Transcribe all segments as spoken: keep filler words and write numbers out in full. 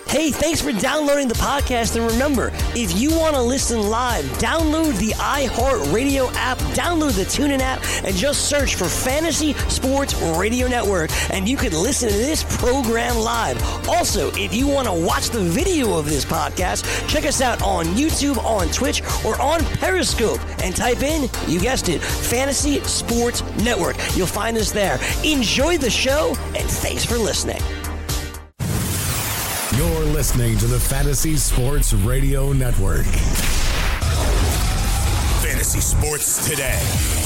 Hey, thanks for downloading the podcast, and remember, if you want to listen live, download the iHeartRadio app, download the TuneIn app, and just search for Fantasy Sports Radio Network, and you can listen to this program live. Also, if you want to watch the video of this podcast, check us out on YouTube, on Twitch, or on Periscope, and type in, you guessed it, Fantasy Sports Network. You'll find us there. Enjoy the show, and thanks for listening. You're listening to the Fantasy Sports Radio Network. Fantasy Sports Today.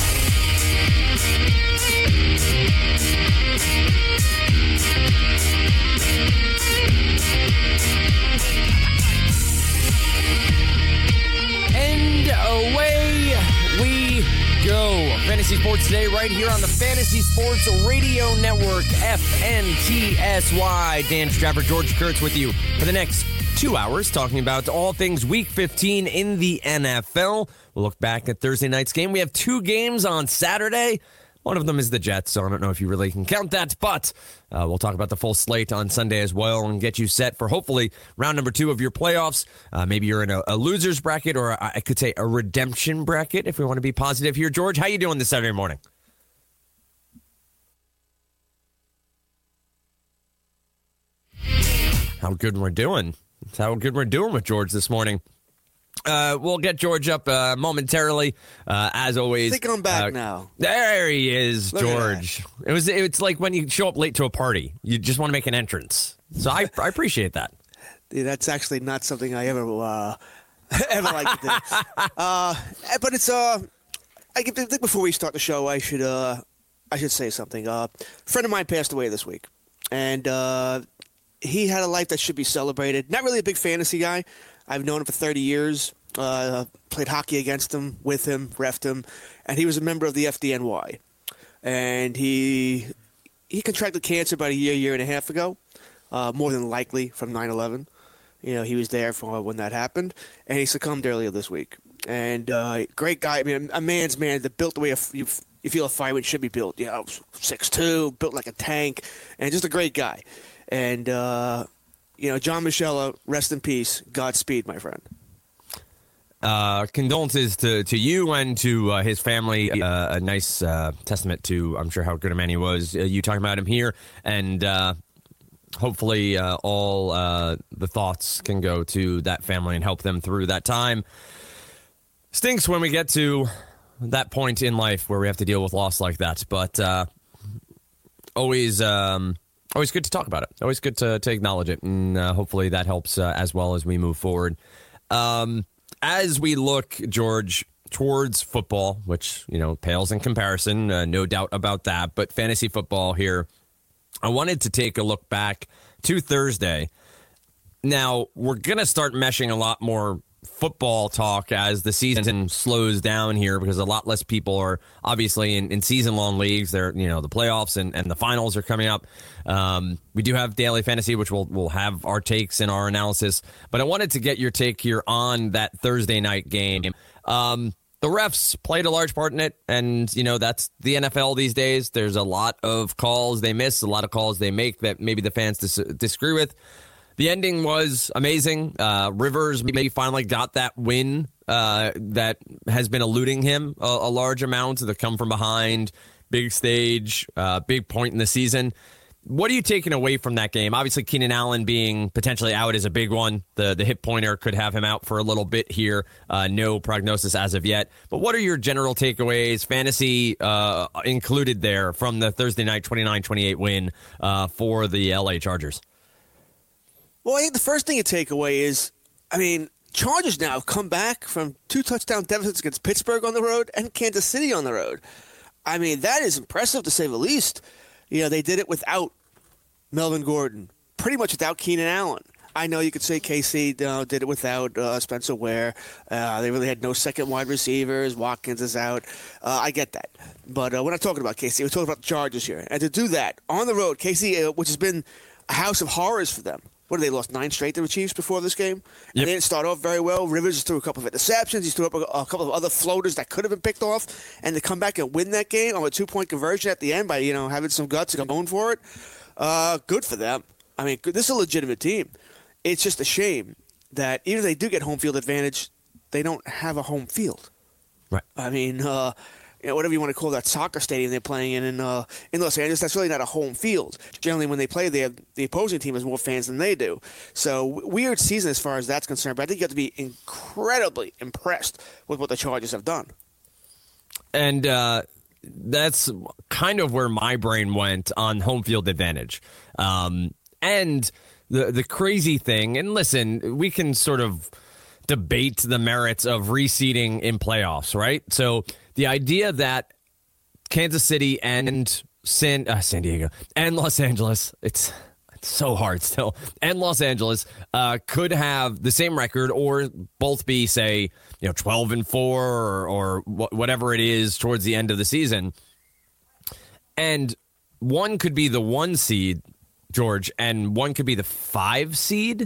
And away we go. Fantasy Sports Today right here on the Fantasy Sports Radio Network, F N T S Y. Dan Strapper, George Kurtz with you for the next two hours talking about all things Week fifteen in the N F L. We'll look back at Thursday night's game. We have two games on Saturday. One of them is the Jets, so I don't know if you really can count that, but uh, we'll talk about the full slate on Sunday as well and get you set for hopefully round number two of your playoffs. Uh, maybe you're in a, a loser's bracket, or I could say a redemption bracket if we want to be positive here. George, how you doing this Saturday morning? How good we're doing. That's how good we're doing with George this morning. Uh, we'll get George up uh, momentarily, uh, as always. I think I'm back uh, now. There he is, Look George. It was. It's like when you show up late to a party. You just want to make an entrance. So I, I appreciate that. Yeah, that's actually not something I ever uh, ever like to do. Uh, but it's uh, I think before we start the show, I should uh, I should say something. Uh, a friend of mine passed away this week, and uh, he had a life that should be celebrated. Not really a big fantasy guy. I've known him for thirty years, uh, played hockey against him, with him, reffed him, and he was a member of the F D N Y. And he he contracted cancer about a year, year and a half ago, uh, more than likely from nine eleven. You know, he was there for when that happened, and he succumbed earlier this week. And uh, great guy, I mean, a man's man that built the way a, you, you feel a fireman should be built. You know, six two, built like a tank, and just a great guy. And, uh... You know, John Michella, rest in peace. Godspeed, my friend. Uh, condolences to, to you and to uh, his family. Uh, a nice uh, testament to, I'm sure, how good a man he was. Uh, you talking about him here, and uh, hopefully uh, all uh, the thoughts can go to that family and help them through that time. Stinks when we get to that point in life where we have to deal with loss like that, but uh, always... Um, Always good to talk about it. Always good to, to acknowledge it. And uh, hopefully that helps uh, as well as we move forward. Um, as we look, George, towards football, which, you know, pales in comparison, uh, no doubt about that. But fantasy football here, I wanted to take a look back to Thursday. Now, we're going to start meshing a lot more football talk as the season slows down here, because a lot less people are obviously in, in season-long leagues. They're, you know, the playoffs and, and the finals are coming up. Um, we do have daily fantasy, which we'll, we'll have our takes and our analysis. But I wanted to get your take here on that Thursday night game. Um, the refs played a large part in it, and, you know, that's the N F L these days. There's a lot of calls they miss, a lot of calls they make that maybe the fans dis- disagree with. The ending was amazing. Uh, Rivers maybe finally got that win uh, that has been eluding him a, a large amount. The come from behind, big stage, uh, big point in the season. What are you taking away from that game? Obviously, Keenan Allen being potentially out is a big one. The the hip pointer could have him out for a little bit here. Uh, no prognosis as of yet. But what are your general takeaways, fantasy uh, included there, from the Thursday night twenty-nine twenty-eight win uh, for the L A Chargers? Well, I think the first thing you take away is, I mean, Chargers now have come back from two touchdown deficits against Pittsburgh on the road and Kansas City on the road. I mean, that is impressive to say the least. You know, they did it without Melvin Gordon, pretty much without Keenan Allen. I know you could say K C uh, did it without uh, Spencer Ware. Uh, they really had no second wide receivers. Watkins is out. Uh, I get that. But uh, we're not talking about K C. We're talking about the Chargers here. And to do that on the road, K C, uh, which has been a house of horrors for them. What, they lost nine straight to the Chiefs before this game? And yep. They didn't start off very well. Rivers threw a couple of interceptions. He threw up a, a couple of other floaters that could have been picked off. And to come back and win that game on a two-point conversion at the end by, you know, having some guts and going for it, uh, good for them. I mean, this is a legitimate team. it's just a shame that even if they do get home field advantage, they don't have a home field. Right. I mean, uh, you know, whatever you want to call that soccer stadium they're playing in in, uh, in Los Angeles, that's really not a home field. Generally, when they play there, the opposing team has more fans than they do. So, weird season as far as that's concerned, but I think you have to be incredibly impressed with what the Chargers have done. And uh, that's kind of where my brain went on home field advantage. Um, and the the crazy thing, and listen, we can sort of debate the merits of reseeding in playoffs, right? So the idea that Kansas City and San, uh, San Diego and Los Angeles, it's, it's so hard still, and Los Angeles uh, could have the same record or both be, say, you know, twelve and four or, or wh- whatever it is towards the end of the season. And one could be the one seed, George, and one could be the five seed.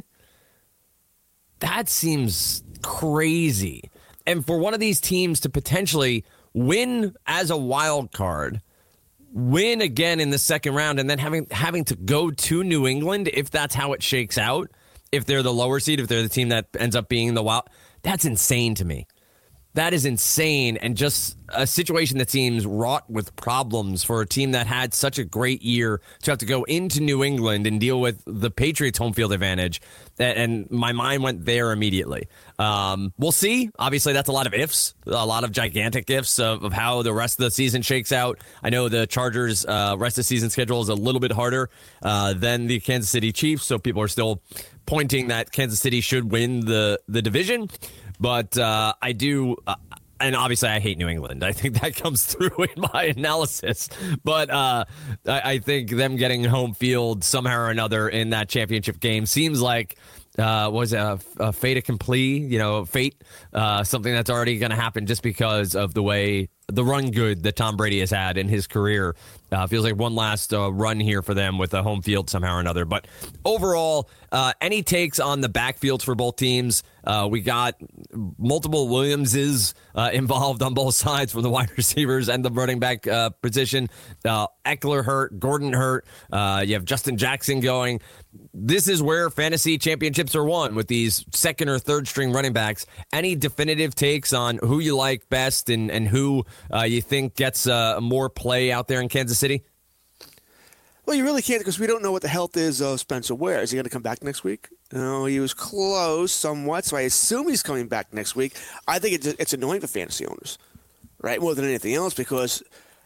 That seems crazy. And for one of these teams to potentially win as a wild card, win again in the second round, and then having having to go to New England, if that's how it shakes out, if they're the lower seed, if they're the team that ends up being the wild, that's insane to me. That is insane, and just a situation that seems wrought with problems for a team that had such a great year to have to go into New England and deal with the Patriots' home field advantage. And my mind went there immediately. Um, we'll see. Obviously, that's a lot of ifs, a lot of gigantic ifs of, of how the rest of the season shakes out. I know the Chargers' uh, rest of the season schedule is a little bit harder uh, than the Kansas City Chiefs, so people are still pointing that Kansas City should win the, the division. But uh, I do, uh, and obviously I hate New England. I think that comes through in my analysis. But uh, I, I think them getting home field somehow or another in that championship game seems like, uh, was it a, a fait accompli, you know, fate, uh, something that's already going to happen just because of the way the run good that Tom Brady has had in his career. Uh, feels like one last uh, run here for them with a home field somehow or another. But overall, uh, any takes on the backfields for both teams? Uh, we got multiple Williamses uh, involved on both sides from the wide receivers and the running back uh, position. Uh, Eckler hurt, Gordon hurt. Uh, you have Justin Jackson going. This is where fantasy championships are won, with these second or third string running backs. Any definitive takes on who you like best and, and who uh, you think gets uh, more play out there in Kansas City? Well, you really can't, because we don't know what the health is of Spencer Ware. Is he going to come back next week? No, he was close somewhat, so I assume he's coming back next week. I think it's, it's annoying for fantasy owners, right, more than anything else, because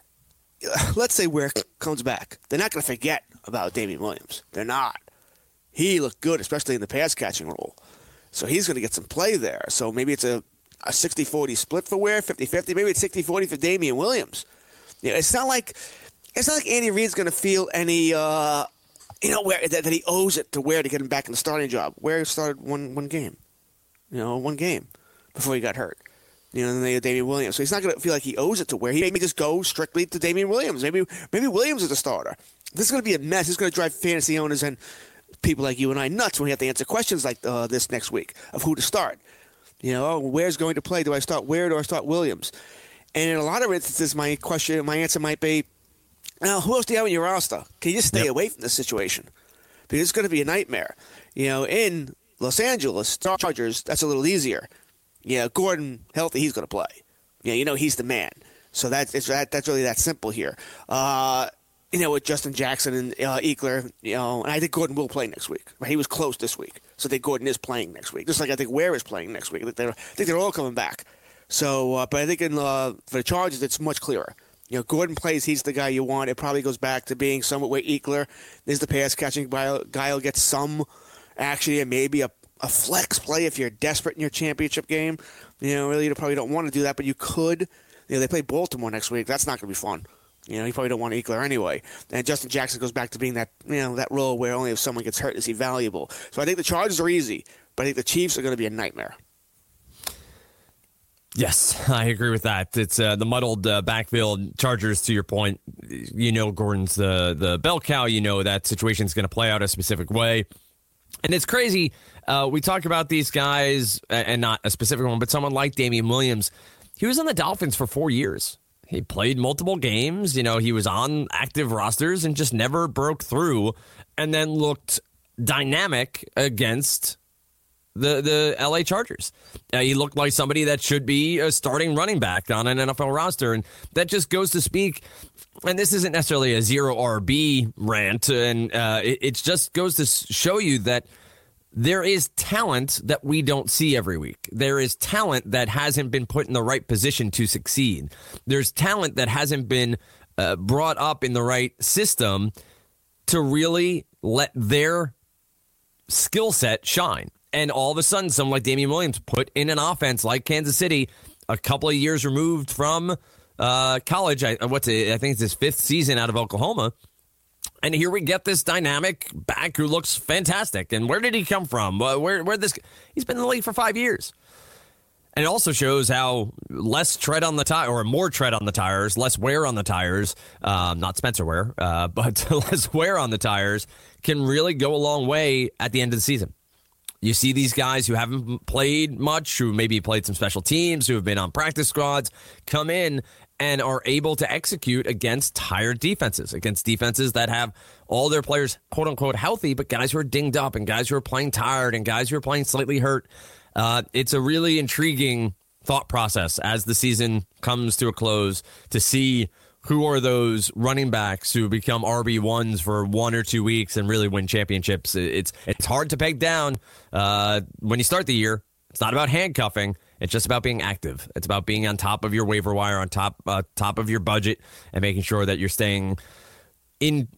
uh, let's say Ware comes back. They're not going to forget about Damian Williams. They're not. He looked good, especially in the pass-catching role. So he's going to get some play there. So maybe it's a, a sixty forty split for Ware, fifty-fifty. Maybe it's sixty forty for Damian Williams. You know, it's not like it's not like Andy Reid's going to feel any, uh, you know, where that, that he owes it to Ware to get him back in the starting job. Ware started one one game, you know, one game before he got hurt. You know, and then they had Damian Williams. So he's not going to feel like he owes it to Ware. He may just go strictly to Damian Williams. Maybe maybe Williams is the starter. This is going to be a mess. This is going to drive fantasy owners and people like you and I nuts when we have to answer questions like uh, this next week of who to start. You know, oh, Ware's going to play. Do I start Ware or do I start Williams? And in a lot of instances, my question, my answer might be, now, who else do you have in your roster? Can you just stay yep. away from this situation? Because it's going to be a nightmare. You know, in Los Angeles, Chargers, that's a little easier. Yeah, Gordon, healthy, he's going to play. Yeah, you know, he's the man. So that's it's, that, that's really that simple here. Uh, you know, with Justin Jackson and uh, Eckler, you know, and I think Gordon will play next week. He was close this week. So I think Gordon is playing next week. Just like I think Ware is playing next week. I think they're, I think they're all coming back. So, uh, but I think in uh, for the Chargers, it's much clearer. You know, Gordon plays, he's the guy you want. It probably goes back to being somewhat where Eckler is the pass-catching guy. Guy will get some action and maybe a, a flex play if you're desperate in your championship game. You know, really, you probably don't want to do that, but you could. You know, they play Baltimore next week. That's not going to be fun. You know, you probably don't want Eckler anyway. And Justin Jackson goes back to being that, you know, that role where only if someone gets hurt is he valuable. So I think the Chargers are easy, but I think the Chiefs are going to be a nightmare. Yes, I agree with that. It's uh, the muddled uh, backfield. Chargers, to your point, you know Gordon's the, the bell cow. You know that situation's going to play out a specific way. And it's crazy. Uh, we talk about these guys, and not a specific one, but someone like Damian Williams. He was on the Dolphins for four years. He played multiple games. You know, he was on active rosters and just never broke through, and then looked dynamic against the the L A Chargers. Uh, he looked like somebody that should be a starting running back on an N F L roster, and that just goes to speak. And this isn't necessarily a zero R B rant, and uh, it, it just goes to show you that there is talent that we don't see every week. There is talent that hasn't been put in the right position to succeed. There's talent that hasn't been uh, brought up in the right system to really let their skill set shine. And all of a sudden, someone like Damian Williams put in an offense like Kansas City, a couple of years removed from uh, college. I, what's it, I think it's his fifth season out of Oklahoma. And here we get this dynamic back who looks fantastic. And where did he come from? Where, where this? He's been in the league for five years. And it also shows how less tread on the tire, or more tread on the tires, less wear on the tires, um, not Spencer wear, uh, but less wear on the tires can really go a long way at the end of the season. You see these guys who haven't played much, who maybe played some special teams, who have been on practice squads, come in and are able to execute against tired defenses, against defenses that have all their players, quote-unquote, healthy, but guys who are dinged up and guys who are playing tired and guys who are playing slightly hurt. Uh, it's a really intriguing thought process as the season comes to a close to see who are those running backs who become R B ones for one or two weeks and really win championships. It's it's hard to peg down uh, when you start the year. It's not about handcuffing. It's just about being active. It's about being on top of your waiver wire, on top uh, top of your budget, and making sure that you're staying in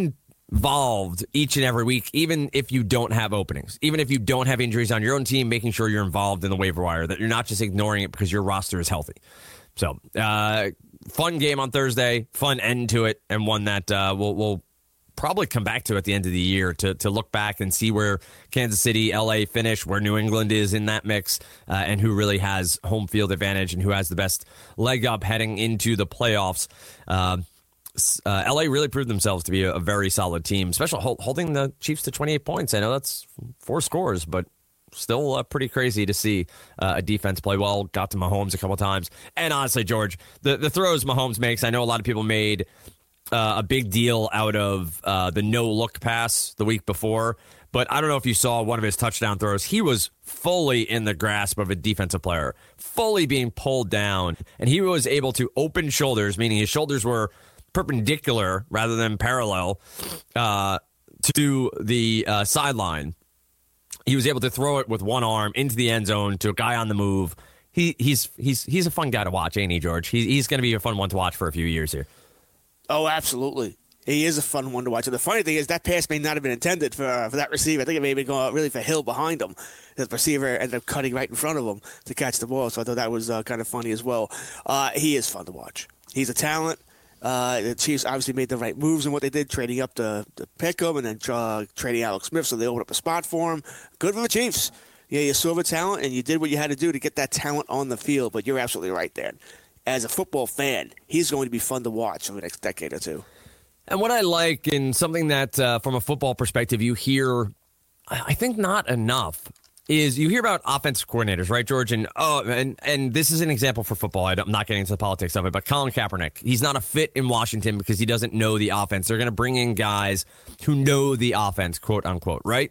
involved each and every week, even if you don't have openings, even if you don't have injuries on your own team, making sure you're involved in the waiver wire, that you're not just ignoring it because your roster is healthy. So, uh, fun game on Thursday, fun end to it, and one that uh, we'll, we'll probably come back to at the end of the year to to look back and see where Kansas City, L A finish, where New England is in that mix, uh, and who really has home field advantage and who has the best leg up heading into the playoffs. Uh, uh, L A really proved themselves to be a, a very solid team, especially hold, holding the Chiefs to twenty-eight points. I know that's four scores, but still uh, pretty crazy to see uh, a defense play well. Got to Mahomes a couple times. And honestly, George, the, the throws Mahomes makes, I know a lot of people made uh, a big deal out of uh, the no-look pass the week before, but I don't know if you saw one of his touchdown throws. He was fully in the grasp of a defensive player, fully being pulled down, and he was able to open shoulders, meaning his shoulders were perpendicular rather than parallel uh, to the uh, sideline. He was able to throw it with one arm into the end zone to a guy on the move. He he's he's he's a fun guy to watch, ain't he, George? He, he's going to be a fun one to watch for a few years here. Oh, absolutely. He is a fun one to watch. And the funny thing is that pass may not have been intended for uh, for that receiver. I think it may have been going really for Hill behind him. The receiver ended up cutting right in front of him to catch the ball. So I thought that was uh, kind of funny as well. Uh, he is fun to watch. He's a talent. Uh, the Chiefs obviously made the right moves in what they did, trading up to, to pick him and then uh, trading Alex Smith, so they opened up a spot for him. Good for the Chiefs. Yeah, you saw the talent, and you did what you had to do to get that talent on the field, but you're absolutely right there. As a football fan, he's going to be fun to watch for the next decade or two. And what I like, and something that uh, from a football perspective you hear, I think not enough, is you hear about offensive coordinators, right, George? And oh, and and this is an example for football. I'm not getting into the politics of it, but Colin Kaepernick, he's not a fit in Washington because he doesn't know the offense. They're going to bring in guys who know the offense, quote unquote, right?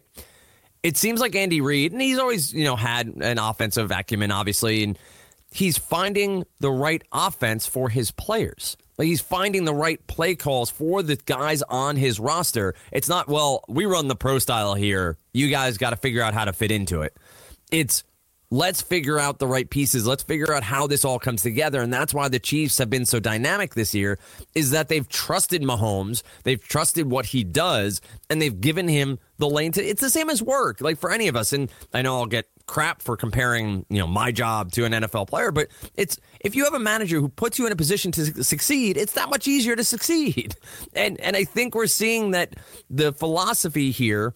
It seems like Andy Reid, and he's always, you know, had an offensive acumen, obviously, and he's finding the right offense for his players. Like, he's finding the right play calls for the guys on his roster. It's not, well, we run the pro style here. You guys got to figure out how to fit into it. It's, let's figure out the right pieces. Let's figure out how this all comes together. And that's why the Chiefs have been so dynamic this year, is that they've trusted Mahomes. They've trusted what he does, and they've given him the lane to, it's the same as work, like for any of us. And I know I'll get crap for comparing, you know, my job to an N F L player, but it's, if you have a manager who puts you in a position to succeed, it's that much easier to succeed. And and I think we're seeing that the philosophy here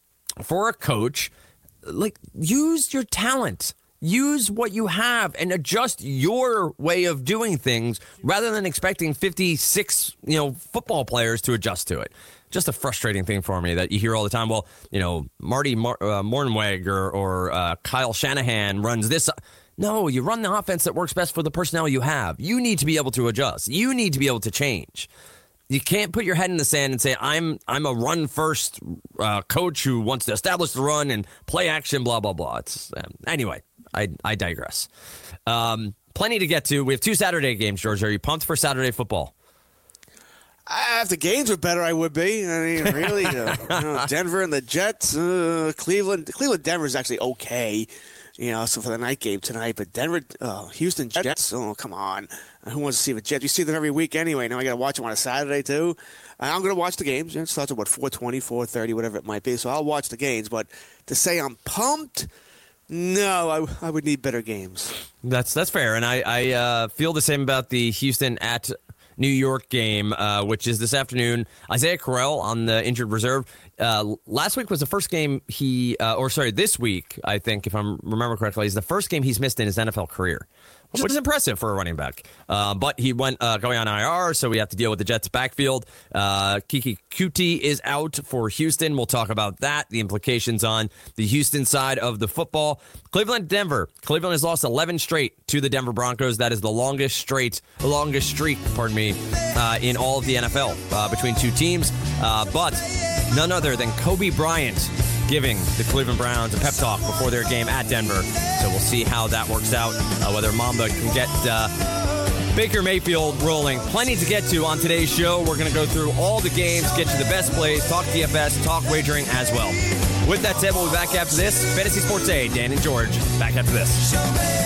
for a coach, like, use your talent, use what you have, and adjust your way of doing things rather than expecting fifty-six, you know, football players to adjust to it. Just a frustrating thing for me that you hear all the time. Well, you know, Marty Mar- uh, Mornweg or, or uh, Kyle Shanahan runs this. No, you run the offense that works best for the personnel you have. You need to be able to adjust. You need to be able to change. You can't put your head in the sand and say, I'm I'm a run-first uh, coach who wants to establish the run and play action, blah, blah, blah. It's, um, anyway, I, I digress. Um, plenty to get to. We have two Saturday games, George. Are you pumped for Saturday football? Uh, if the games were better, I would be. I mean, really, uh, you know, Denver and the Jets, uh, Cleveland. Cleveland, Denver is actually okay. You know, so for the night game tonight, but Denver, uh, Houston Jets, oh, come on. Who wants to see the Jets? You see them every week anyway. Now I got to watch them on a Saturday, too. I'm going to watch the games. It starts at, what, four twenty, four thirty, whatever it might be. So I'll watch the games. But to say I'm pumped, no, I, I would need better games. That's that's fair. And I, I uh, feel the same about the Houston at New York game, uh, which is this afternoon. Isaiah Correll on the injured reserve. Uh, last week was the first game he, uh, or sorry, this week, I think, if I remember correctly, is the first game he's missed in his N F L career, which is impressive for a running back. Uh, but he went uh, going on I R, so we have to deal with the Jets' backfield. Uh, Kiki Kuti is out for Houston. We'll talk about that, the implications on the Houston side of the football. Cleveland, Denver. Cleveland has lost eleven straight to the Denver Broncos. That is the longest straight, the longest streak, pardon me, uh, in all of the N F L uh, between two teams. Uh, but none other than Kobe Bryant giving the Cleveland Browns a pep talk before their game at Denver. So we'll see how that works out, uh, whether Mamba can get uh, Baker Mayfield rolling. Plenty to get to on today's show. We're going to go through all the games, get you the best plays, talk D F S, talk wagering as well. With that said, we'll be back after this. Fantasy Sports A, Dan and George, back after this.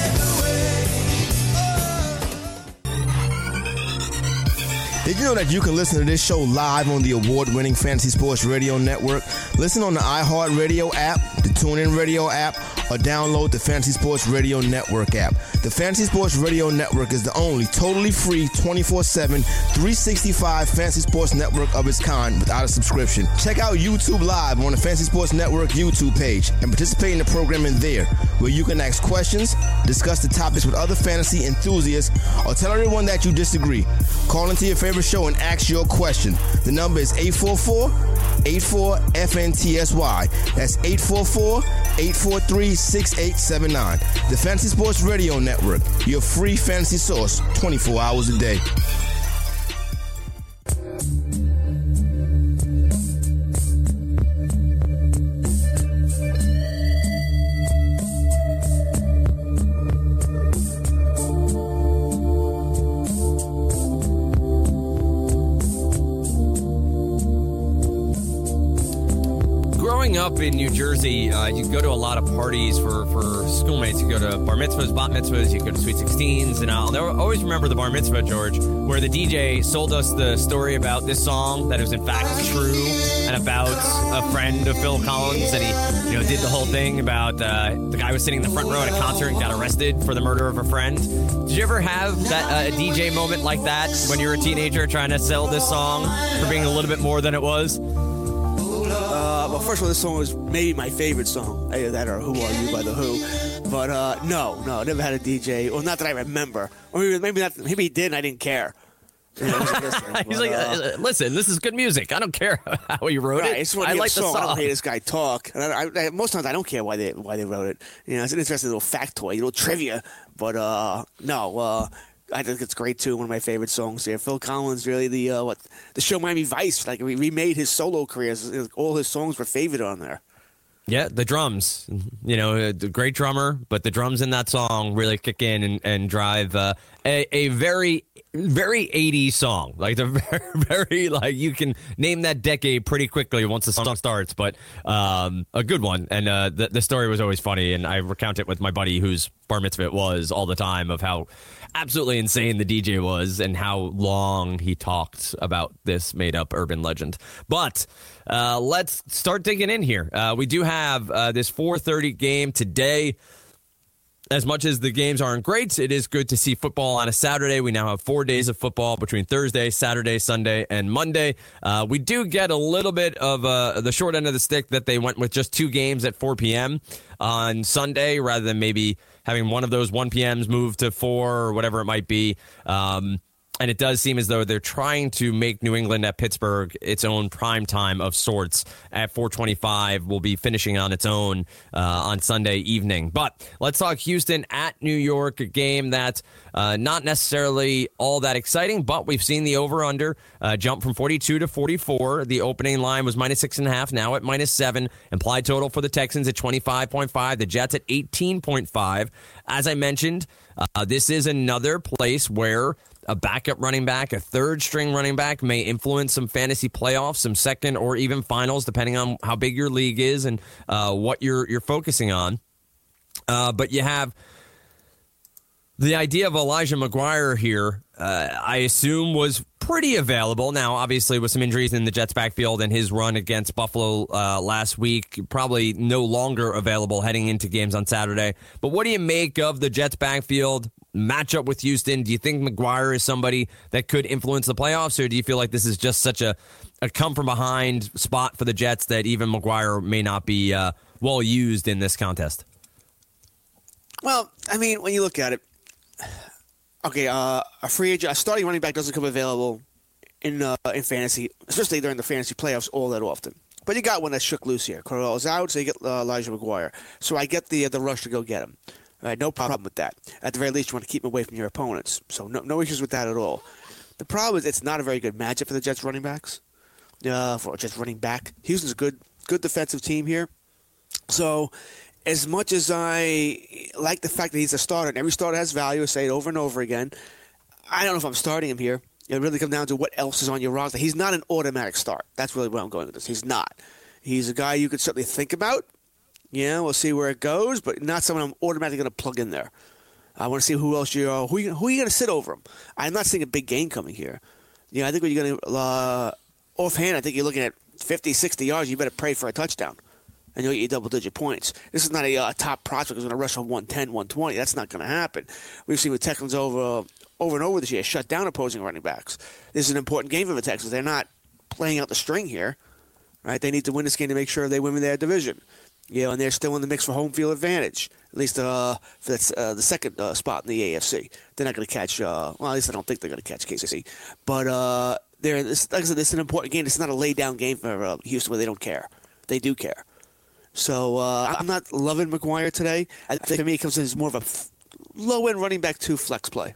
Did you know that you can listen to this show live on the award-winning Fantasy Sports Radio Network? Listen on the iHeartRadio app, the TuneIn Radio app, or download the Fantasy Sports Radio Network app. The Fantasy Sports Radio Network is the only totally free twenty-four seven, three sixty-five Fantasy Sports Network of its kind without a subscription. Check out YouTube Live on the Fantasy Sports Network YouTube page and participate in the programming there, where you can ask questions, discuss the topics with other fantasy enthusiasts, or tell everyone that you disagree. Call into your favorite show and ask your question. The number is eight four four, eight four, F N T S Y. That's eight four four, eight four three, six eight seven nine. The Fantasy Sports Radio Network, your free fantasy source twenty-four hours a day. Up in New Jersey, uh, you go to a lot of parties for, for schoolmates. You go to bar mitzvahs, bat mitzvahs, you go to sweet sixteens, and I'll never, always remember the bar mitzvah, George, where the D J sold us the story about this song that was in fact true and about a friend of Phil Collins, and he, you know, did the whole thing about uh, the guy was sitting in the front row at a concert and got arrested for the murder of a friend. Did you ever have that uh, a D J moment like that when you were a teenager trying to sell this song for being a little bit more than it was? Uh, well, first of all, this song was maybe my favorite song. Either that or Who Are You by The Who. But uh, no, no, I never had a D J. Well, not that I remember. Or maybe, maybe, not, maybe he did and I didn't care. You know, but, He's like, uh, listen, this is good music. I don't care how he wrote right, it. It's when I like the song. song. I don't hear this guy talk. And I, I, most times I don't care why they why they wrote it. You know, it's an interesting little factoid, a little trivia. But uh, no, uh, I think it's great too. One of my favorite songs here. Phil Collins, really the uh, what the show Miami Vice. Like we remade his solo career. All his songs were favored on there. Yeah, the drums. You know, a great drummer, but the drums in that song really kick in and, and drive uh, a, a very, very eighties song. Like the very, very like you can name that decade pretty quickly once the song starts. But um, a good one, and uh, the the story was always funny. And I recount it with my buddy whose bar mitzvah it was all the time of how absolutely insane the D J was and how long he talked about this made-up urban legend. But uh, let's start digging in here. Uh, we do have uh, this four thirty game today. As much as the games aren't great, it is good to see football on a Saturday. We now have four days of football between Thursday, Saturday, Sunday, and Monday. Uh, we do get a little bit of uh, the short end of the stick that they went with just two games at four p.m. on Sunday rather than maybe having one of those one p.m.s move to four or whatever it might be. Um, And it does seem as though they're trying to make New England at Pittsburgh its own prime time of sorts at four twenty-five. We'll be finishing on its own uh, on Sunday evening. But let's talk Houston at New York, a game that's uh, not necessarily all that exciting, but we've seen the over-under uh, jump from forty-two to forty-four. The opening line was minus six and a half, now at minus seven. Implied total for the Texans at twenty-five point five, the Jets at eighteen point five. As I mentioned, uh, this is another place where a backup running back, a third-string running back may influence some fantasy playoffs, some second or even finals, depending on how big your league is and uh, what you're you're focusing on. Uh, but you have the idea of Elijah McGuire here, uh, I assume, was pretty available. Now, obviously, with some injuries in the Jets' backfield and his run against Buffalo uh, last week, probably no longer available heading into games on Saturday. But what do you make of the Jets' backfield matchup with Houston? Do you think McGuire is somebody that could influence the playoffs, or do you feel like this is just such a, a come-from-behind spot for the Jets that even McGuire may not be uh, well used in this contest? Well, I mean, when you look at it, okay, uh, a free agent, a starting running back doesn't come available in uh, in fantasy, especially during the fantasy playoffs, all that often. But you got one that shook loose here. Corral's out, so you get uh, Elijah McGuire. So I get the uh, the rush to go get him. All right, no problem with that. At the very least, you want to keep him away from your opponents. So no no issues with that at all. The problem is it's not a very good matchup for the Jets running backs. Uh, for Jets running back, Houston's a good good defensive team here. So as much as I like the fact that he's a starter, and every starter has value, I say it over and over again, I don't know if I'm starting him here. It really comes down to what else is on your roster. He's not an automatic start. That's really where I'm going with this. He's not. He's a guy you could certainly think about. Yeah, we'll see where it goes, but not someone I'm automatically going to plug in there. I want to see who else you are. Who you, who are you going to sit over him? I'm not seeing a big game coming here. Yeah, I think when you're going to, uh, offhand, I think you're looking at fifty, sixty yards. You better pray for a touchdown, and you'll get your double-digit points. This is not a uh, top prospect who's going to rush for one ten, one twenty. That's not going to happen. We've seen the Texans over, over and over this year shut down opposing running backs. This is an important game for the Texans. They're not playing out the string here, right? They need to win this game to make sure they win their division. You know, and they're still in the mix for home field advantage, at least uh, for that's, uh, the second uh, spot in the A F C. They're not going to catch, uh, well, at least I don't think they're going to catch K C. But uh, they're, this, like I said, this is an important game. It's not a lay-down game for uh, Houston where they don't care. They do care. So uh, I'm not loving McGuire today. I think for me it comes in as more of a f- low-end running back two flex play.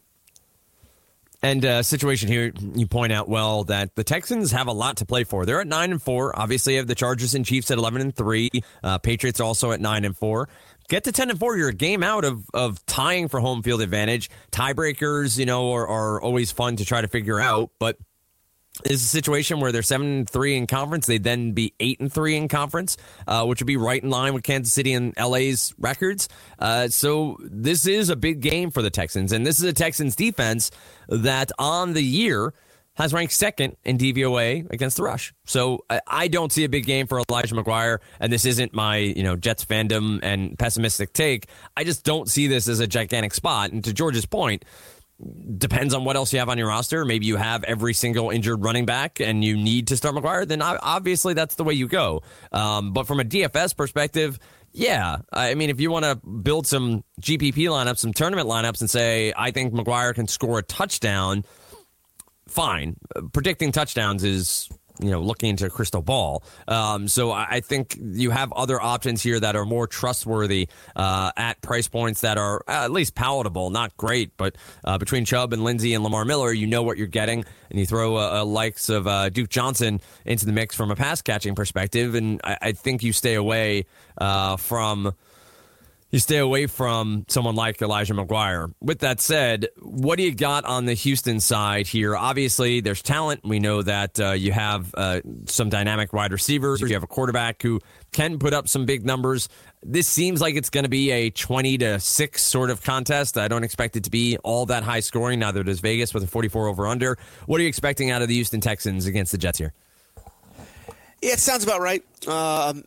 And uh, situation here, you point out well that the Texans have a lot to play for. They're at nine and four. Obviously, you have the Chargers and Chiefs at eleven and three. Uh, Patriots also at nine and four. Get to ten and four. You're a game out of of tying for home field advantage. Tiebreakers, you know, are, are always fun to try to figure out, but is a situation where they're seven and three in conference. They'd then be eight and three in conference, uh, which would be right in line with Kansas City and L A's records. Uh, so this is a big game for the Texans, and this is a Texans defense that on the year has ranked second in D V O A against the rush. So I, I don't see a big game for Elijah McGuire, and this isn't my you know Jets fandom and pessimistic take. I just don't see this as a gigantic spot. And to George's point, depends on what else you have on your roster. Maybe you have every single injured running back and you need to start McGuire, then obviously that's the way you go. Um, but from a D F S perspective, yeah. I mean, if you want to build some G P P lineups, some tournament lineups, and say, I think McGuire can score a touchdown, fine. Predicting touchdowns is, you know, looking into a crystal ball. Um, so I, I think you have other options here that are more trustworthy uh, at price points that are at least palatable, not great, but uh, between Chubb and Lindsey and Lamar Miller, you know what you're getting, and you throw a, a likes of uh, Duke Johnson into the mix from a pass catching perspective, and I, I think you stay away uh, from. You stay away from someone like Elijah McGuire. With that said, what do you got on the Houston side here? Obviously, there's talent. We know that uh, you have uh, some dynamic wide receivers. You have a quarterback who can put up some big numbers. This seems like it's going to be a twenty to six sort of contest. I don't expect it to be all that high scoring. Neither does Vegas with a forty-four over under. What are you expecting out of the Houston Texans against the Jets here? Yeah, it sounds about right. Um,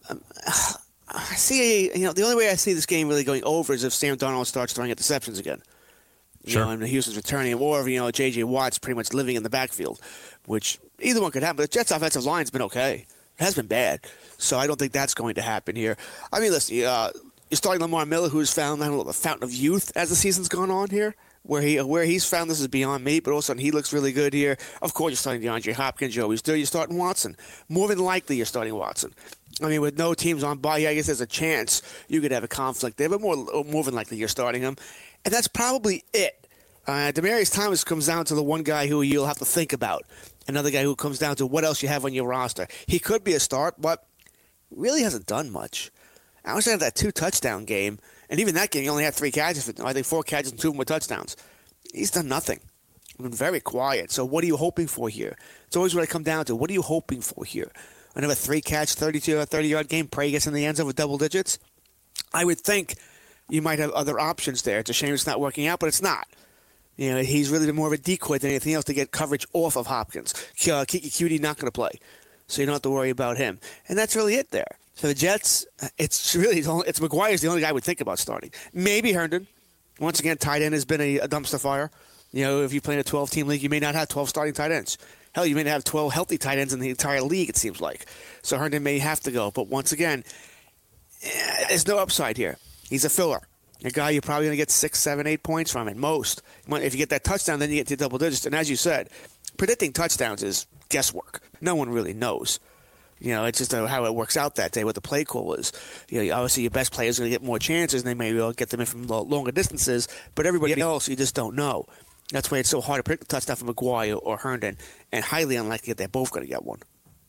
I see, you know, the only way I see this game really going over is if Sam Darnold starts throwing interceptions again. You sure. know, and Houston's returning, or if, you know, J J Watt's pretty much living in the backfield, which either one could happen. But the Jets' offensive line's been okay. It has been bad. So I don't think that's going to happen here. I mean, listen, uh, you're starting Lamar Miller, who's found, I don't know, the fountain of youth as the season's gone on here. Where he where he's found this is beyond me, but all of a sudden he looks really good here. Of course, you're starting DeAndre Hopkins. You always do. You're starting Watson. More than likely, you're starting Watson. I mean, with no teams on bye, I guess there's a chance you could have a conflict there, but more more than likely you're starting him. And that's probably it. Uh, Demaryius Thomas comes down to the one guy who you'll have to think about. Another guy who comes down to what else you have on your roster. He could be a start, but really hasn't done much. I was at that two-touchdown game. And even that game, he only had three catches. I think four catches and two of them were touchdowns. He's done nothing. Been very quiet. So what are you hoping for here? It's always what I come down to. What are you hoping for here? Another three-catch, thirty-two, thirty-yard game. Pray gets in the end zone with double digits. I would think you might have other options there. It's a shame it's not working out, but it's not. You know, he's really been more of a decoy than anything else to get coverage off of Hopkins. Uh, Kiki Cutie not going to play, so you don't have to worry about him. And that's really it there. For the Jets, it's really it's McGuire's the only guy I would think about starting. Maybe Herndon. Once again, tight end has been a, a dumpster fire. You know, if you play in a twelve-team league, you may not have twelve starting tight ends. Hell, you may not have twelve healthy tight ends in the entire league, it seems like. So Herndon may have to go. But once again, eh, there's no upside here. He's a filler. A guy you're probably going to get six, seven, eight points from at most. If you get that touchdown, then you get to double digits. And as you said, predicting touchdowns is guesswork. No one really knows. You know, it's just how it works out that day, what the play call is. You know, obviously your best player is going to get more chances, and they may be able to get them in from longer distances, but everybody else, you just don't know. That's why it's so hard to predict a touchdown from McGuire or Herndon, and highly unlikely that they're both going to get one.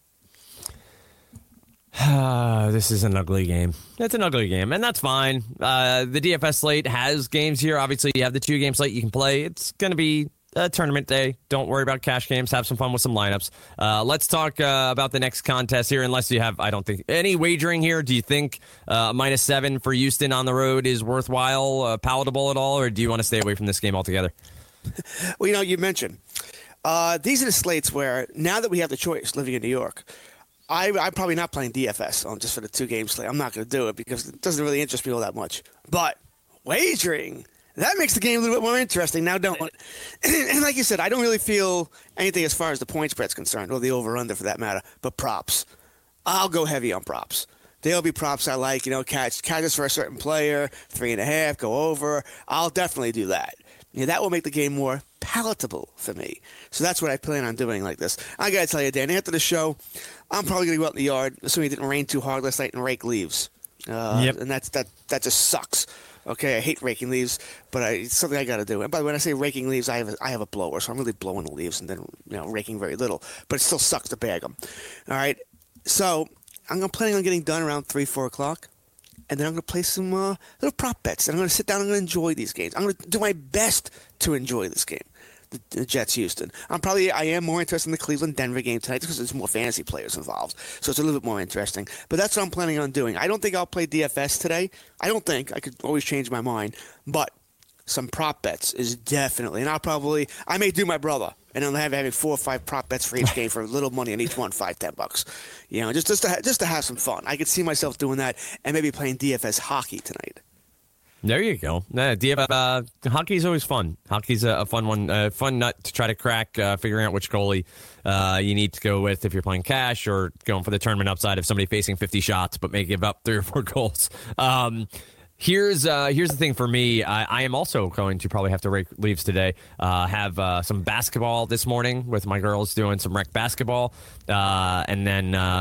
This is an ugly game. It's an ugly game, and that's fine. Uh, the D F S slate has games here. Obviously, you have the two-game slate you can play. It's going to be a tournament day. Don't worry about cash games. Have some fun with some lineups. Uh, let's talk uh, about the next contest here, unless you have, I don't think, any wagering here. Do you think uh, minus seven for Houston on the road is worthwhile, uh, palatable at all, or do you want to stay away from this game altogether? Well, you know, you mentioned, uh, these are the slates where, now that we have the choice living in New York, I, I'm probably not playing D F S on just for the two-game slate. I'm not going to do it because it doesn't really interest me all that much. But wagering, that makes the game a little bit more interesting now, don't it? And like you said, I don't really feel anything as far as the point spread's concerned, or the over-under for that matter, but props. I'll go heavy on props. There'll be props I like, you know, catch catches for a certain player, three and a half, go over. I'll definitely do that. You know, that will make the game more palatable for me. So that's what I plan on doing like this. I got to tell you, Dan, after the show, I'm probably going to go out in the yard, assuming it didn't rain too hard last night, and rake leaves. Uh, yep. And that's, that, that just sucks. Okay, I hate raking leaves, but I, it's something I got to do. And by the way, when I say raking leaves, I have a, I have a blower, so I'm really blowing the leaves and then you know raking very little. But it still sucks to bag them. All right, so I'm planning on getting done around three, four o'clock, and then I'm going to play some uh, little prop bets. And I'm going to sit down and I'm going to enjoy these games. I'm going to do my best to enjoy this game. The, the Jets Houston. I'm probably I am more interested in the Cleveland Denver game tonight because there's more fantasy players involved, so it's a little bit more interesting. But that's what I'm planning on doing. I don't think I'll play D F S today. I don't think I could always change my mind, but some prop bets is definitely. And I'll probably I may do my brother, and I'll have having four or five prop bets for each game for a little money on each one, five, ten bucks. You know, just just to ha- just to have some fun. I could see myself doing that, and maybe playing D F S hockey tonight. There you go. Uh, do you have, uh, hockey's always fun. Hockey's a, a fun one, a fun nut to try to crack, uh, figuring out which goalie uh, you need to go with if you're playing cash or going for the tournament upside of somebody facing fifty shots but may give up three or four goals. Um, here's uh, here's the thing for me. I, I am also going to probably have to rake leaves today. Uh, have uh, some basketball this morning with my girls doing some rec basketball. Uh, and then uh,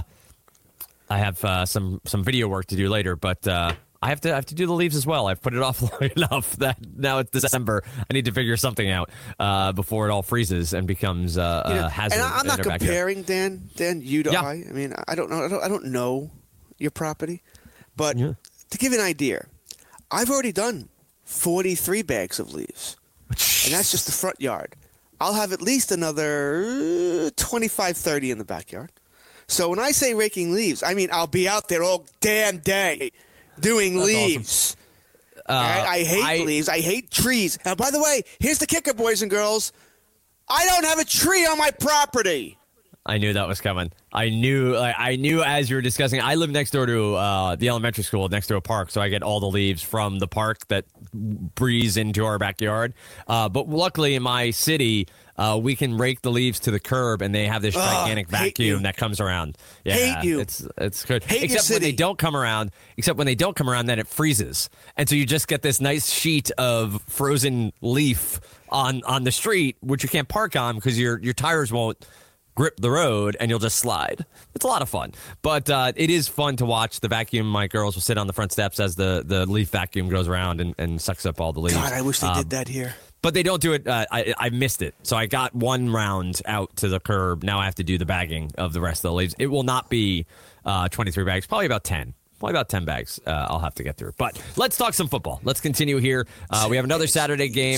I have uh, some, some video work to do later, but... Uh, I have to I have to do the leaves as well. I've put it off long enough that now it's December. I need to figure something out uh, before it all freezes and becomes uh, you know, a hazard. And I'm not comparing, backyard. Dan, Dan, you to yeah. I. I mean, I don't know. I don't, I don't know your property, but yeah. To give you an idea, I've already done forty-three bags of leaves, and that's just the front yard. I'll have at least another twenty-five, thirty in the backyard. So when I say raking leaves, I mean I'll be out there all damn day. Doing That's leaves. Awesome. Uh, right? I hate I, leaves. I hate trees. Now, by the way, here's the kicker, boys and girls. I don't have a tree on my property. I knew that was coming. I knew like, I knew as you were discussing. I live next door to uh, the elementary school, next to a park, so I get all the leaves from the park that breeze into our backyard. Uh, but luckily in my city, uh, we can rake the leaves to the curb, and they have this gigantic uh, vacuum that comes around. Yeah, hate you. It's it's good. Hate except your when they city. don't come around. Except when they don't come around, then it freezes, and so you just get this nice sheet of frozen leaf on on the street, which you can't park on because your your tires won't grip the road, and you'll just slide. It's a lot of fun, but uh, it is fun to watch the vacuum. My girls will sit on the front steps as the, the leaf vacuum goes around and, and sucks up all the leaves. God, I wish they Um, did that here. But they don't do it. Uh, I, I missed it. So I got one round out to the curb. Now I have to do the bagging of the rest of the leaves. It will not be uh, twenty-three bags, probably about ten. Probably about ten bags uh, I'll have to get through. But let's talk some football. Let's continue here. Uh, we have another Saturday game.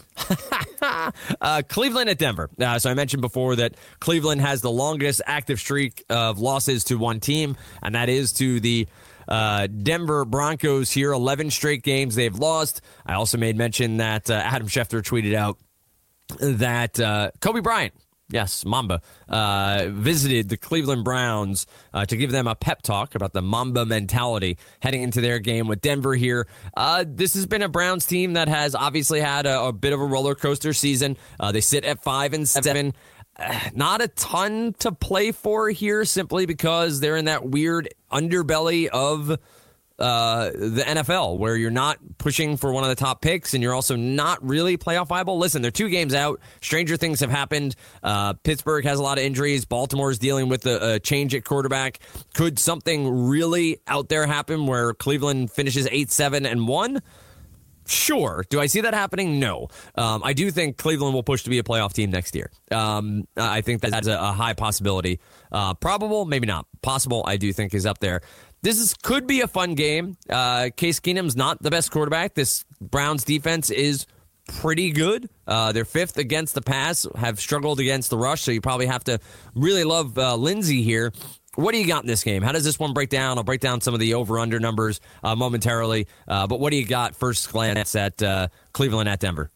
uh, Cleveland at Denver. Uh, so I mentioned before that Cleveland has the longest active streak of losses to one team, and that is to the uh, Denver Broncos here. eleven straight games they've lost. I also made mention that uh, Adam Schefter tweeted out that uh, Kobe Bryant, yes, Mamba, uh, visited the Cleveland Browns uh, to give them a pep talk about the Mamba mentality heading into their game with Denver here. Uh, this has been a Browns team that has obviously had a, a bit of a roller coaster season. Uh, they sit at five and seven. Uh, not a ton to play for here simply because they're in that weird underbelly of uh, the N F L where you're not pushing for one of the top picks and you're also not really playoff viable. Listen, they're two games out. Stranger things have happened. Uh, Pittsburgh has a lot of injuries. Baltimore's dealing with a, a change at quarterback. Could something really out there happen where Cleveland finishes eight, seven, and one? Sure. Do I see that happening? No. Um, I do think Cleveland will push to be a playoff team next year. Um, I think that's a, a high possibility. Uh, probable, maybe not. Possible, I do think is up there. This is, could be a fun game. Uh, Case Keenum's not the best quarterback. This Browns defense is pretty good. Uh, they're fifth against the pass, have struggled against the rush, so you probably have to really love uh, Lindsey here. What do you got in this game? How does this one break down? I'll break down some of the over-under numbers uh, momentarily. Uh, but what do you got first glance at uh, Cleveland at Denver?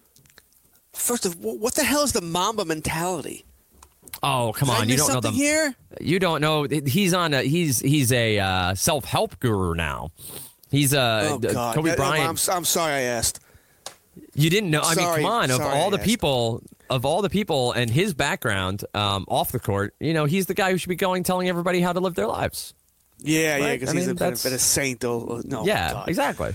First of all, what the hell is the Mamba mentality? Oh, come Did I on! You miss don't know something the here? You don't know. He's on. A, he's he's a uh, self-help guru now. He's a Oh, God. Kobe No, Bryant. I'm, I'm sorry I asked. You didn't know. I mean, Sorry, come on! Of sorry, all the yes. people, of all the people, and his background um, off the court, you know, he's the guy who should be going telling everybody how to live their lives. Yeah, yeah, Right? because I he's mean, a, been, a, that's- been a saint. Though. No, yeah, God. exactly.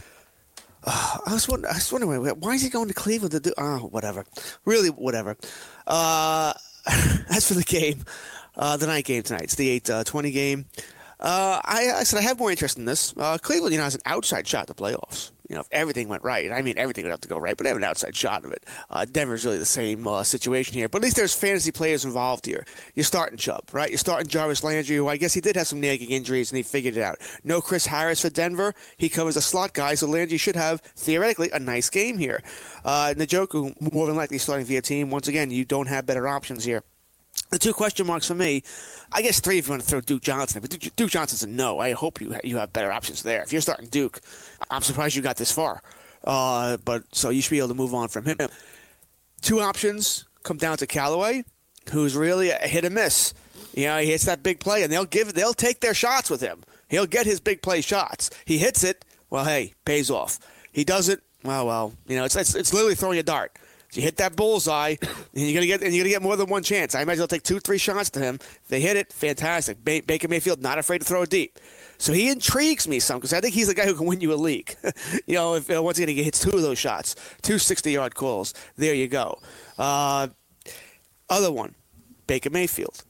I was wondering. I was wondering why is he going to Cleveland to do? Oh, whatever. Really, whatever. Uh, as for the game, uh, the night game tonight, it's the eight twenty game. Uh, I, I said I have more interest in this. Uh, Cleveland, you know, has an outside shot at the playoffs. You know, if everything went right, and I mean everything would have to go right, but they have an outside shot of it. Uh, Denver's really the same uh, situation here, but at least there's fantasy players involved here. You're starting Chubb, right? You're starting Jarvis Landry, who I guess he did have some nagging injuries, and he figured it out. No Chris Harris for Denver. He covers a slot guy, so Landry should have, theoretically, a nice game here. Uh, Njoku, more than likely starting for your team. Once again, you don't have better options here. The two question marks for me, I guess three if you want to throw Duke Johnson in, but Duke, Duke Johnson's a no. I hope you you have better options there. If you're starting Duke, I'm surprised you got this far. Uh, but so you should be able to move on from him. Two options come down to Callaway, who's really a hit and miss. You know, he hits that big play, and they'll give they'll take their shots with him. He'll get his big play shots. He hits it, well, hey, pays off. He doesn't, well, well, you know, it's it's, it's literally throwing a dart. You hit that bullseye, and you're gonna get and you're gonna get more than one chance. I imagine they'll take two, three shots to him. If they hit it, fantastic. Ba- Baker Mayfield not afraid to throw it deep, so he intrigues me some because I think he's the guy who can win you a league. you know, if uh, once again he hits two of those shots, two sixty-yard calls, there you go. Uh, other one, Baker Mayfield,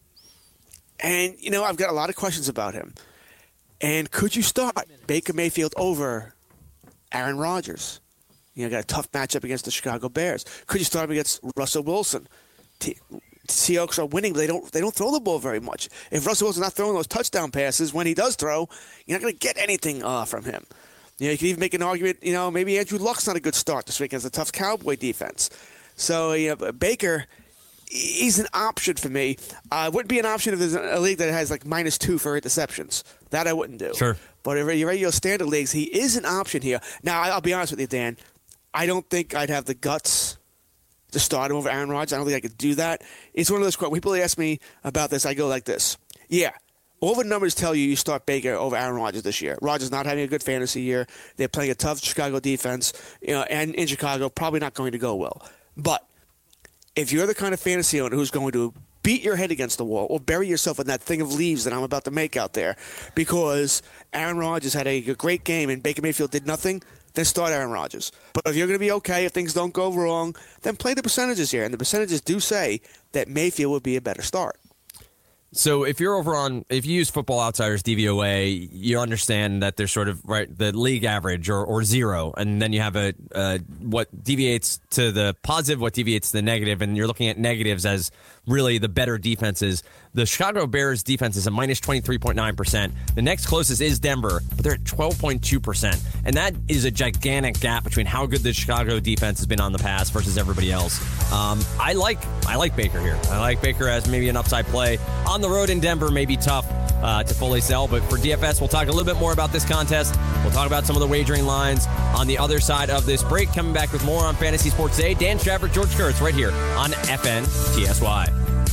and you know I've got a lot of questions about him. And could you start Baker Mayfield over Aaron Rodgers? You know, got a tough matchup against the Chicago Bears. Could you start him against Russell Wilson? T- Seahawks are winning, but they don't they don't throw the ball very much. If Russell Wilson's not throwing those touchdown passes, when he does throw, you're not going to get anything uh, from him. You know, you can even make an argument, you know, maybe Andrew Luck's not a good start this week against a tough Cowboy defense. So, you know, Baker, he's an option for me. Uh, it wouldn't be an option if there's a league that has like minus two for interceptions. That I wouldn't do. Sure. But in your regular standard leagues, he is an option here. Now, I'll be honest with you, Dan. I don't think I'd have the guts to start him over Aaron Rodgers. I don't think I could do that. It's one of those questions. People ask me about this. I go like this. Yeah, all the numbers tell you you start Baker over Aaron Rodgers this year. Rodgers not having a good fantasy year. They're playing a tough Chicago defense, you know, and in Chicago, probably not going to go well. But if you're the kind of fantasy owner who's going to beat your head against the wall or bury yourself in that thing of leaves that I'm about to make out there because Aaron Rodgers had a great game and Baker Mayfield did nothing, then start Aaron Rodgers. But if you're going to be okay, if things don't go wrong, then play the percentages here. And the percentages do say that Mayfield would be a better start. So if you're over on, if you use Football Outsiders D V O A, you understand that there's sort of right the league average or, or zero, and then you have a uh, what deviates to the positive, what deviates to the negative, and you're looking at negatives as really the better defenses. The Chicago Bears defense is a minus twenty-three point nine percent. The next closest is Denver, but they're at twelve point two percent. And that is a gigantic gap between how good the Chicago defense has been on the pass versus everybody else. Um, I like I like Baker here. I like Baker as maybe an upside play. On the road in Denver may be tough uh, to fully sell, but for D F S, we'll talk a little bit more about this contest. We'll talk about some of the wagering lines on the other side of this break. Coming back with more on Fantasy Sports Today. Dan Strafford, George Kurtz, right here on F N T S Y.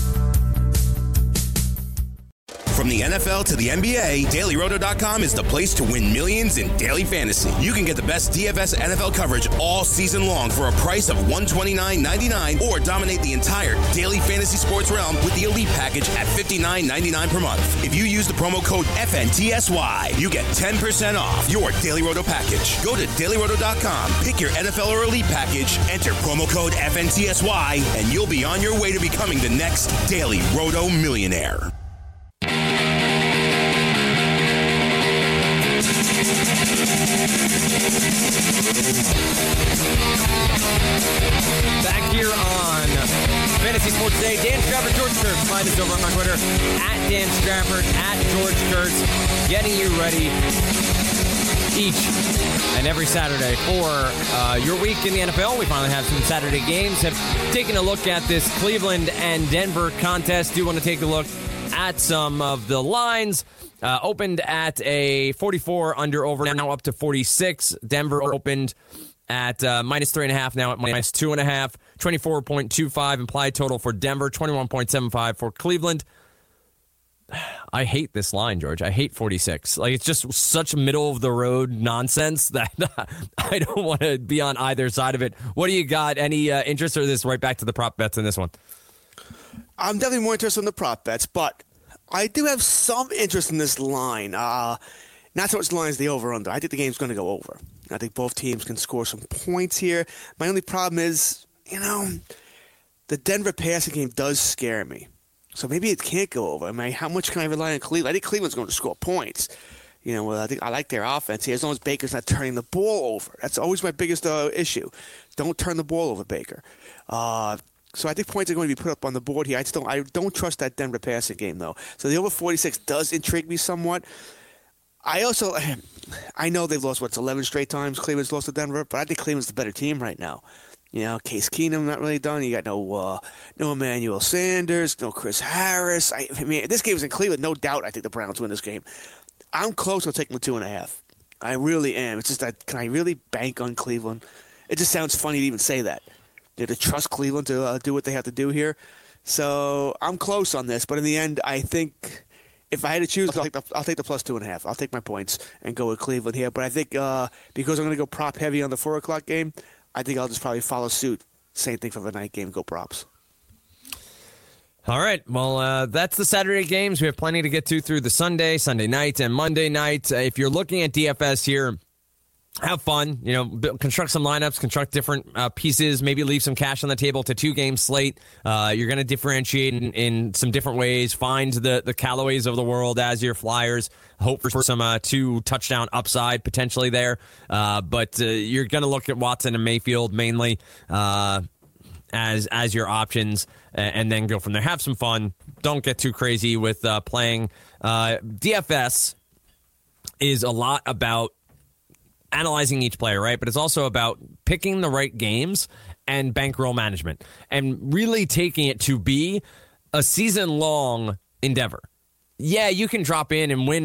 From the N F L to the N B A, Daily Roto dot com is the place to win millions in daily fantasy. You can get the best D F S N F L coverage all season long for a price of one hundred twenty-nine ninety-nine, or dominate the entire daily fantasy sports realm with the Elite package at fifty-nine ninety-nine per month. If you use the promo code F N T S Y, you get ten percent off your Daily Roto package. Go to Daily Roto dot com, pick your N F L or Elite package, enter promo code F N T S Y, and you'll be on your way to becoming the next Daily Roto millionaire. Back here on Fantasy Sports Today, Dan Strafford, George Kurtz. Find us over on Twitter at Dan Strafford, at George Kurtz, getting you ready each and every Saturday for uh, your week in the N F L. We finally have some Saturday games. Have taken a look at this Cleveland and Denver contest. Do want to take a look at some of the lines. Uh, opened at a forty-four under over, now up to forty-six. Denver opened at uh, minus three and a half, now at minus two and a half. twenty-four point two five implied total for Denver, twenty-one point seven five for Cleveland. I hate this line, George. I hate forty-six. Like, it's just such middle of the road nonsense that I don't want to be on either side of it. What do you got? Any uh, interest, or this right back to the prop bets in this one? I'm definitely more interested in the prop bets, but I do have some interest in this line. Uh, not so much the line as the over-under. I think the game's going to go over. I think both teams can score some points here. My only problem is, you know, the Denver passing game does scare me. So maybe it can't go over. I mean, how much can I rely on Cleveland? I think Cleveland's going to score points. You know, well, I think I like their offense here as long as Baker's not turning the ball over. That's always my biggest uh, issue. Don't turn the ball over, Baker. Uh So I think points are going to be put up on the board here. I just don't. I don't trust that Denver passing game though. So the over forty-six does intrigue me somewhat. I also, I know they've lost what's eleven straight times. Cleveland's lost to Denver, but I think Cleveland's the better team right now. You know, Case Keenum not really done. You got no uh, no Emmanuel Sanders, no Chris Harris. I, I mean, this game's in Cleveland, no doubt. I think the Browns win this game. I'm close on taking the two and a half. I really am. It's just that, can I really bank on Cleveland? It just sounds funny to even say that. You know, to trust Cleveland to uh, do what they have to do here. So I'm close on this, but in the end, I think if I had to choose, I'll take the, I'll take the plus two and a half. I'll take my points and go with Cleveland here. But I think uh, because I'm going to go prop heavy on the four o'clock game, I think I'll just probably follow suit. Same thing for the night game, go props. All right. Well, uh, that's the Saturday games. We have plenty to get to through the Sunday, Sunday night, and Monday night. Uh, if you're looking at D F S here, have fun. You know, construct some lineups, construct different uh, pieces, maybe leave some cash on the table to two-game slate. Uh, you're going to differentiate in, in some different ways. Find the, the Callaways of the world as your flyers. Hope for some uh, two-touchdown upside potentially there. Uh, but uh, you're going to look at Watson and Mayfield mainly uh, as as your options, and then go from there. Have some fun. Don't get too crazy with uh, playing. Uh, D F S is a lot about analyzing each player, right? But it's also about picking the right games and bankroll management and really taking it to be a season-long endeavor. Yeah, you can drop in and win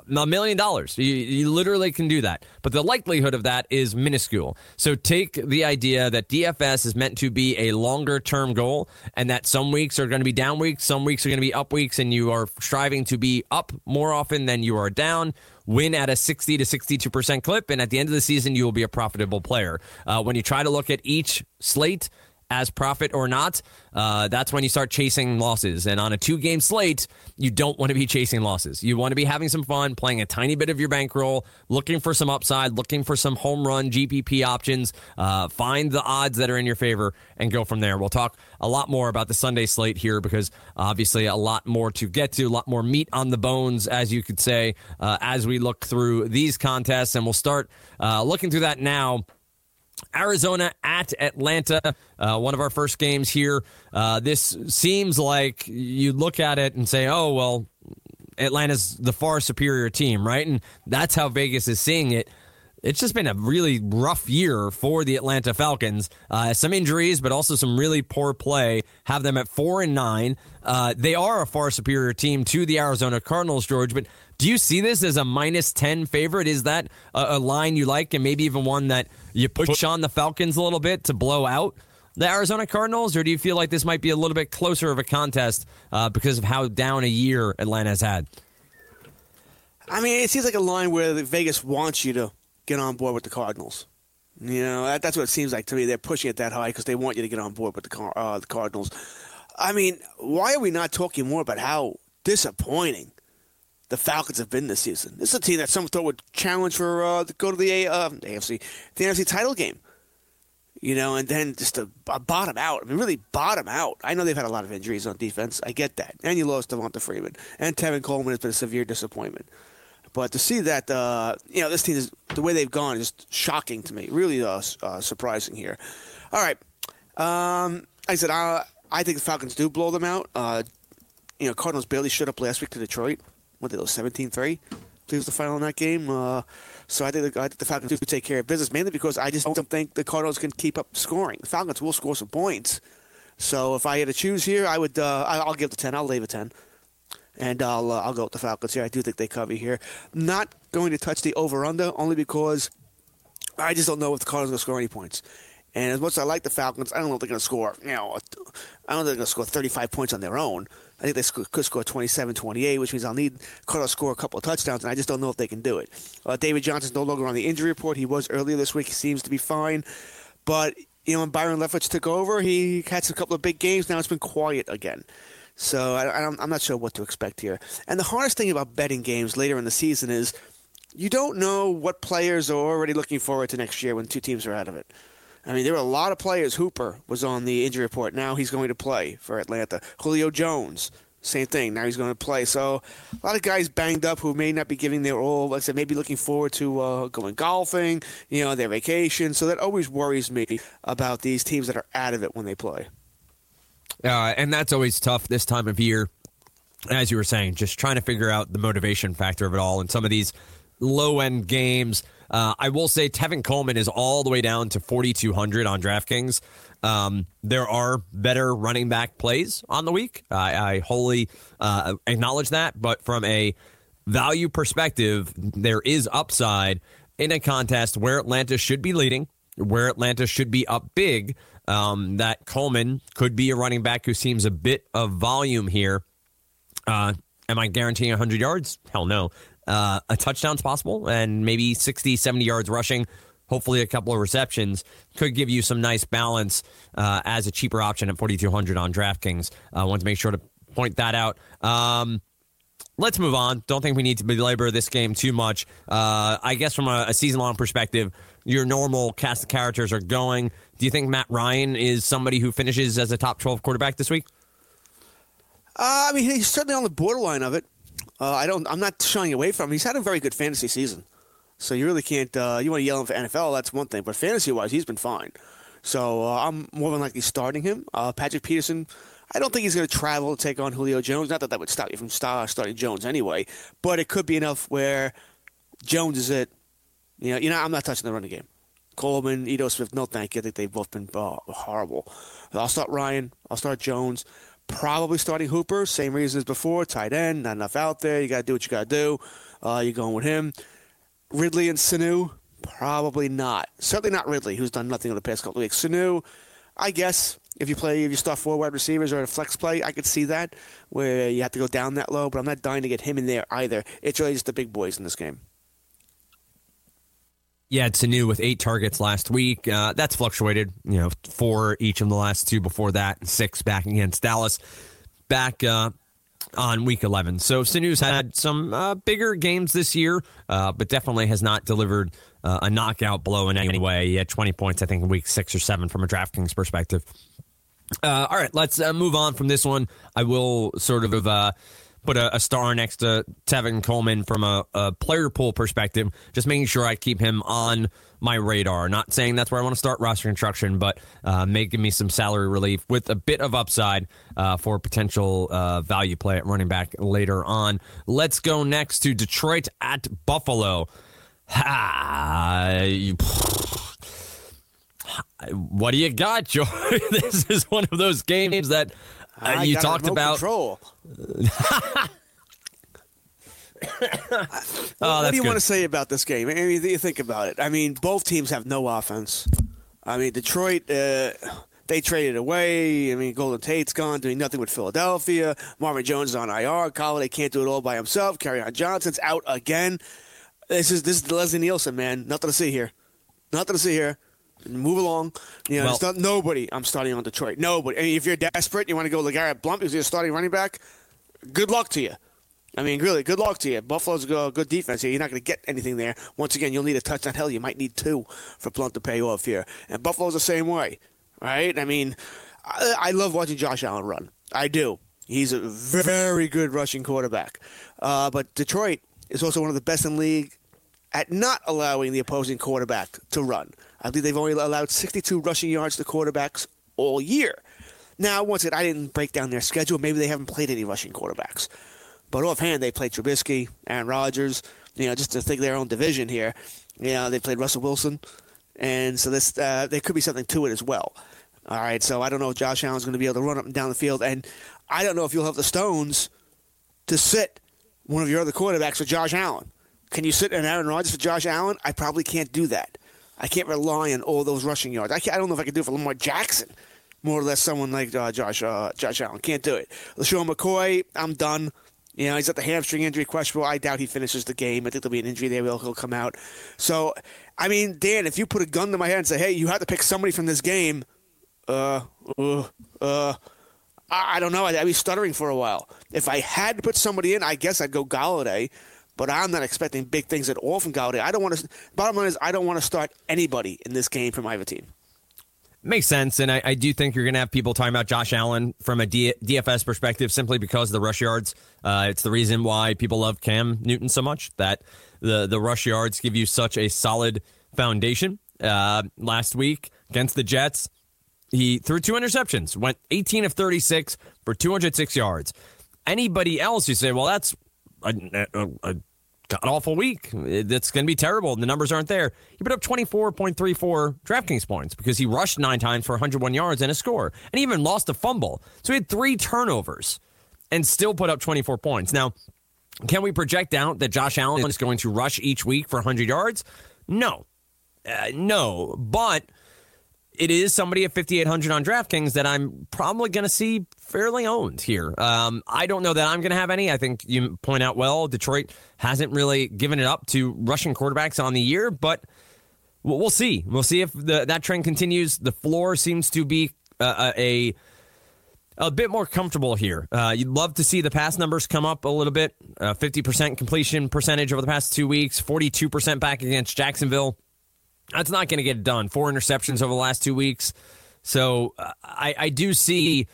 a million dollars. You, you literally can do that. But the likelihood of that is minuscule. So take the idea that D F S is meant to be a longer-term goal and that some weeks are going to be down weeks, some weeks are going to be up weeks, and you are striving to be up more often than you are down. Win at a sixty to sixty-two percent clip, and at the end of the season, you will be a profitable player. Uh, when you try to look at each slate as profit or not, uh, that's when you start chasing losses. And on a two-game slate, you don't want to be chasing losses. You want to be having some fun, playing a tiny bit of your bankroll, looking for some upside, looking for some home run G P P options, uh, find the odds that are in your favor, and go from there. We'll talk a lot more about the Sunday slate here because obviously a lot more to get to, a lot more meat on the bones, as you could say, uh, as we look through these contests. And we'll start uh, looking through that now. Arizona at Atlanta, uh, one of our first games here. Uh, this seems like you look at it and say, oh, well, Atlanta's the far superior team, right? And that's how Vegas is seeing it. It's just been a really rough year for the Atlanta Falcons. Uh, some injuries, but also some really poor play. Have them at four and nine. Uh, they are a far superior team to the Arizona Cardinals, George. But do you see this as a minus ten favorite? Is that a, a line you like, and maybe even one that you push on the Falcons a little bit to blow out the Arizona Cardinals? Or do you feel like this might be a little bit closer of a contest uh, because of how down a year Atlanta has had? I mean, it seems like a line where Vegas wants you to get on board with the Cardinals. You know, that, that's what it seems like to me. They're pushing it that high because they want you to get on board with the, car, uh, the Cardinals. I mean, why are we not talking more about how disappointing the Falcons have been this season? This is a team that some thought would challenge for uh, to go to the A, uh, A F C, the N F C title game. You know, and then just to bottom out. I mean, really bottom out. I know they've had a lot of injuries on defense. I get that. And you lost Devonta Freeman. And Tevin Coleman has been a severe disappointment. But to see that, uh, you know, this team, is the way they've gone is just shocking to me. Really uh, uh, surprising here. All right. Um, like I said, I, I think the Falcons do blow them out. Uh, you know, Cardinals barely showed up last week to Detroit. What did they lose, seventeen three? I believe was the final in that game. Uh, so I think, the, I think the Falcons do take care of business, mainly because I just don't think the Cardinals can keep up scoring. The Falcons will score some points. So if I had to choose here, I would. Uh, I'll give the ten. I'll leave a ten. And I'll uh, I'll go with the Falcons here. I do think they cover here. Not going to touch the over-under only because I just don't know if the Cardinals are going to score any points. And as much as I like the Falcons, I don't know if they're going to score, you know, I don't know if they're going to score thirty-five points on their own. I think they sc- could score twenty-seven, twenty-eight, which means I'll need Cardinals to score a couple of touchdowns, and I just don't know if they can do it. Uh, David Johnson's no longer on the injury report. He was earlier this week. He seems to be fine. But, you know, when Byron Leftwich took over, he had a couple of big games. Now it's been quiet again. So I, I don't, I'm not sure what to expect here. And the hardest thing about betting games later in the season is you don't know what players are already looking forward to next year when two teams are out of it. I mean, there were a lot of players. Hooper was on the injury report. Now he's going to play for Atlanta. Julio Jones, same thing. Now he's going to play. So a lot of guys banged up who may not be giving their all. Like I said, maybe looking forward to uh, going golfing, you know, their vacation. So that always worries me about these teams that are out of it when they play. Uh, and that's always tough this time of year. As you were saying, just trying to figure out the motivation factor of it all in some of these low-end games. Uh, I will say Tevin Coleman is all the way down to forty-two hundred on DraftKings. Um, there are better running back plays on the week. I, I wholly uh, acknowledge that. But from a value perspective, there is upside in a contest where Atlanta should be leading, where Atlanta should be up big. Um, that Coleman could be a running back who seems a bit of volume here. Uh, am I guaranteeing one hundred yards? Hell no. Uh, a touchdown's possible, and maybe sixty, seventy yards rushing, hopefully a couple of receptions, could give you some nice balance uh, as a cheaper option at forty-two hundred on DraftKings. I uh, want to make sure to point that out. Um, let's move on. Don't think we need to belabor this game too much. Uh, I guess from a, a season-long perspective, your normal cast of characters are going. Do you think Matt Ryan is somebody who finishes as a top twelve quarterback this week? Uh, I mean, he's certainly on the borderline of it. Uh, I don't. I'm not shying away from him. He's had a very good fantasy season, so you really can't. Uh, you want to yell him for N F L? That's one thing, but fantasy-wise, he's been fine. So uh, I'm more than likely starting him. Uh, Patrick Peterson, I don't think he's going to travel to take on Julio Jones. Not that that would stop you from star starting Jones anyway, but it could be enough where Jones is it. You know, you know, I'm not touching the running game. Coleman, Ito Smith, no thank you. I think they've both been uh, horrible. I'll start Ryan. I'll start Jones. Probably starting Hooper, same reason as before, tight end, not enough out there. You got to do what you got to do. Uh, you're going with him. Ridley and Sanu, probably not. Certainly not Ridley, who's done nothing in the past couple of weeks. Sanu, I guess, if you play, if you start four wide receivers or a flex play, I could see that, where you have to go down that low, but I'm not dying to get him in there either. It's really just the big boys in this game. Yeah, Sanu with eight targets last week. Uh, that's fluctuated, you know, four each of the last two before that, and six back against Dallas back uh, on week eleven. So Sanu's had some uh, bigger games this year, uh, but definitely has not delivered uh, a knockout blow in any way. He had twenty points, I think, in week six or seven from a DraftKings perspective. Uh, all right, let's uh, move on from this one. I will sort of uh, put a, a star next to Tevin Coleman from a, a player pool perspective, just making sure I keep him on my radar. Not saying that's where I want to start roster construction, but uh, making me some salary relief with a bit of upside uh, for potential uh, value play at running back later on. Let's go next to Detroit at Buffalo. Ha, what do you got, Joe? This is one of those games that uh, you talked about. Control. Oh, what do you good. want to say about this game? I mean, you think about it. I mean, both teams have no offense. I mean, Detroit, uh, they traded away. I mean, Golden Tate's gone, doing nothing with Philadelphia. Marvin Jones is on I R. Golladay can't do it all by himself. Kerryon Johnson's out again. This is this is Leslie Nielsen, man. Nothing to see here. Nothing to see here. Move along. You know, Well- it's not nobody. I'm starting on Detroit. Nobody. I mean, if you're desperate, you want to go LeGarrette Blount because you're starting running back. Good luck to you. I mean, really, good luck to you. Buffalo's a good defense here. You're not going to get anything there. Once again, you'll need a touchdown. Hell, you might need two for Blount to pay off here. And Buffalo's the same way, right? I mean, I, I love watching Josh Allen run. I do. He's a very good rushing quarterback. Uh, but Detroit is also one of the best in the league at not allowing the opposing quarterback to run. I believe they've only allowed sixty-two rushing yards to quarterbacks all year. Now, once again, I didn't break down their schedule. Maybe they haven't played any rushing quarterbacks. But offhand, they played Trubisky, Aaron Rodgers, you know, just to think their own division here. You know, they played Russell Wilson. And so this uh, there could be something to it as well. All right, so I don't know if Josh Allen's going to be able to run up and down the field. And I don't know if you'll have the stones to sit one of your other quarterbacks for Josh Allen. Can you sit an Aaron Rodgers for Josh Allen? I probably can't do that. I can't rely on all those rushing yards. I, can't, I don't know if I can do it for Lamar Jackson, more or less someone like uh, Josh uh, Josh Allen. Can't do it. LaShawn McCoy, I'm done. You know, he's got the hamstring injury, questionable. I doubt he finishes the game. I think there'll be an injury there. He'll, he'll come out. So, I mean, Dan, if you put a gun to my head and say, hey, you have to pick somebody from this game, uh, uh, uh, I, I don't know. I'd, I'd be stuttering for a while. If I had to put somebody in, I guess I'd go Golladay. But I'm not expecting big things at all from Golladay. I don't want to. Bottom line is, I don't want to start anybody in this game from either team. Makes sense, and I, I do think you're going to have people talking about Josh Allen from a D, DFS perspective simply because of the rush yards. Uh, it's the reason why people love Cam Newton so much, that the, the rush yards give you such a solid foundation. Uh, last week against the Jets, he threw two interceptions, went eighteen of thirty-six for two hundred six yards. Anybody else, you say, well, that's a, a, a god-awful week. That's going to be terrible. The numbers aren't there. He put up twenty-four point three four DraftKings points because he rushed nine times for one hundred one yards and a score. And he even lost a fumble. So he had three turnovers and still put up twenty-four points. Now, can we project out that Josh Allen is going to rush each week for one hundred yards? No. Uh, no. But it is somebody at fifty-eight hundred on DraftKings that I'm probably going to see fairly owned here. Um, I don't know that I'm going to have any. I think you point out well, Detroit hasn't really given it up to rushing quarterbacks on the year, but we'll, we'll see. We'll see if the, that trend continues. The floor seems to be uh, a a bit more comfortable here. Uh, you'd love to see the pass numbers come up a little bit. Uh, fifty percent completion percentage over the past two weeks, forty-two percent back against Jacksonville. That's not going to get it done. Four interceptions over the last two weeks. So uh, I, I do see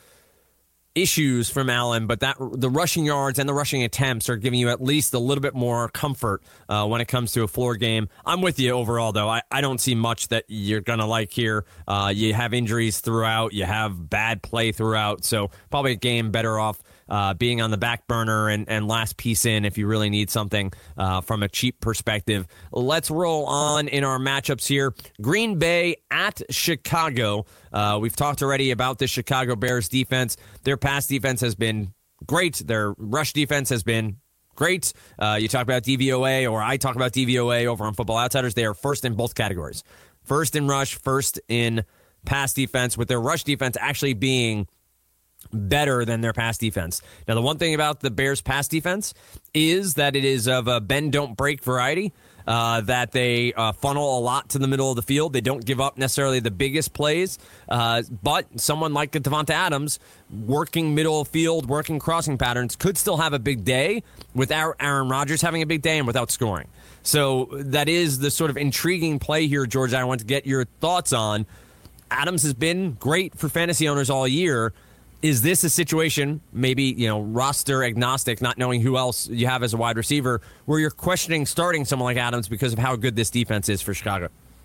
issues from Allen, but that the rushing yards and the rushing attempts are giving you at least a little bit more comfort uh, when it comes to a floor game. I'm with you overall, though. I, I don't see much that you're going to like here. Uh, you have injuries throughout. You have bad play throughout. So probably a game better off uh, being on the back burner and, and last piece in if you really need something uh, from a cheap perspective. Let's roll on in our matchups here. Green Bay at Chicago. Uh, we've talked already about the Chicago Bears defense. Their pass defense has been great. Their rush defense has been great. Uh, you talk about D V O A, or I talk about D V O A over on Football Outsiders. They are first in both categories. First in rush, first in pass defense, with their rush defense actually being better than their pass defense. Now, the one thing about the Bears' pass defense is that it is of a bend, don't break variety, uh, that they uh, funnel a lot to the middle of the field. They don't give up necessarily the biggest plays, uh, but someone like Davante Adams, working middle of field, working crossing patterns, could still have a big day without Aaron Rodgers having a big day and without scoring. So that is the sort of intriguing play here, George, I want to get your thoughts on. Adams has been great for fantasy owners all year. Is this a situation, maybe, you know, roster agnostic, not knowing who else you have as a wide receiver, where you're questioning starting someone like Adams because of how good this defense is for Chicago?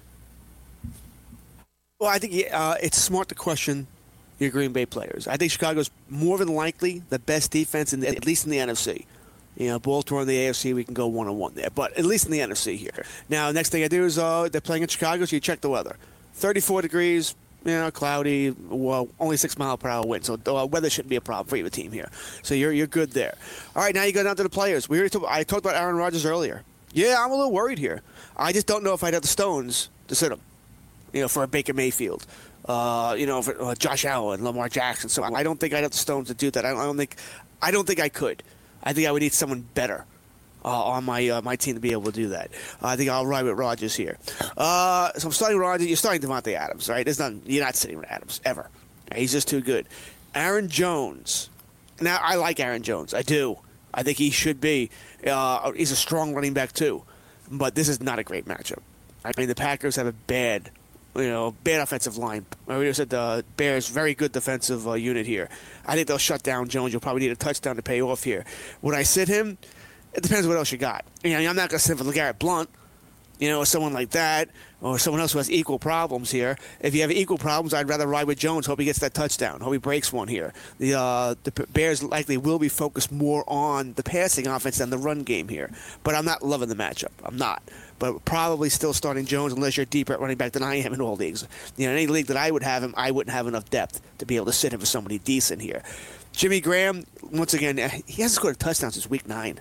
Well, I think uh, it's smart to question your Green Bay players. I think Chicago's more than likely the best defense, in the, at least in the N F C. You know, Baltimore in the A F C, we can go one-on-one there. But at least in the N F C here. Now, next thing I do is uh, they're playing in Chicago, so you check the weather. thirty-four degrees, you know, cloudy, well, only six mile per hour wind. So uh, weather shouldn't be a problem for your team here. So you're you're good there. All right, now you go down to the players. We already talk, I talked about Aaron Rodgers earlier. Yeah, I'm a little worried here. I just don't know if I'd have the stones to sit him, you know, for a Baker Mayfield. Uh, you know, for uh, Josh Allen, Lamar Jackson. So I don't think I'd have the stones to do that. I don't, I don't think I don't think I could. I think I would need someone better uh, on my uh, my team to be able to do that. Uh, I think I'll ride with Rodgers here. Uh, so I'm starting Rodgers. You're starting Davante Adams, right? There's nothing, you're not sitting with Adams ever. He's just too good. Aaron Jones. Now, I like Aaron Jones. I do. I think he should be. Uh, he's a strong running back, too. But this is not a great matchup. I mean, the Packers have a bad, you know, bad offensive line. I already said the Bears, very good defensive uh, unit here. I think they'll shut down Jones. You'll probably need a touchdown to pay off here. Would I sit him? It depends what else you got. You know, I'm not going to sit for LeGarrette Blount, you know, or someone like that, or someone else who has equal problems here. If you have equal problems, I'd rather ride with Jones. Hope he gets that touchdown. Hope he breaks one here. The uh, the Bears likely will be focused more on the passing offense than the run game here. But I'm not loving the matchup. I'm not. But probably still starting Jones unless you're deeper at running back than I am in all leagues. You know, in any league that I would have him, I wouldn't have enough depth to be able to sit him for somebody decent here. Jimmy Graham, once again, he hasn't scored a touchdown since week nine.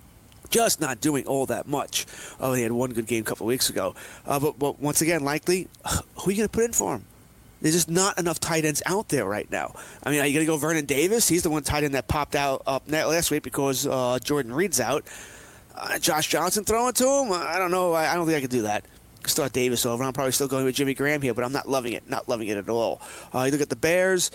Just not doing all that much. Oh, he had one good game a couple of weeks ago. Uh, but, but once again, likely, who are you going to put in for him? There's just not enough tight ends out there right now. I mean, are you going to go Vernon Davis? He's the one tight end that popped out up last week because uh, Jordan Reed's out. Uh, Josh Johnson throwing to him? I don't know. I, I don't think I could do that. Start Davis over. I'm probably still going with Jimmy Graham here, but I'm not loving it. Not loving it at all. Uh, you look at the Bears.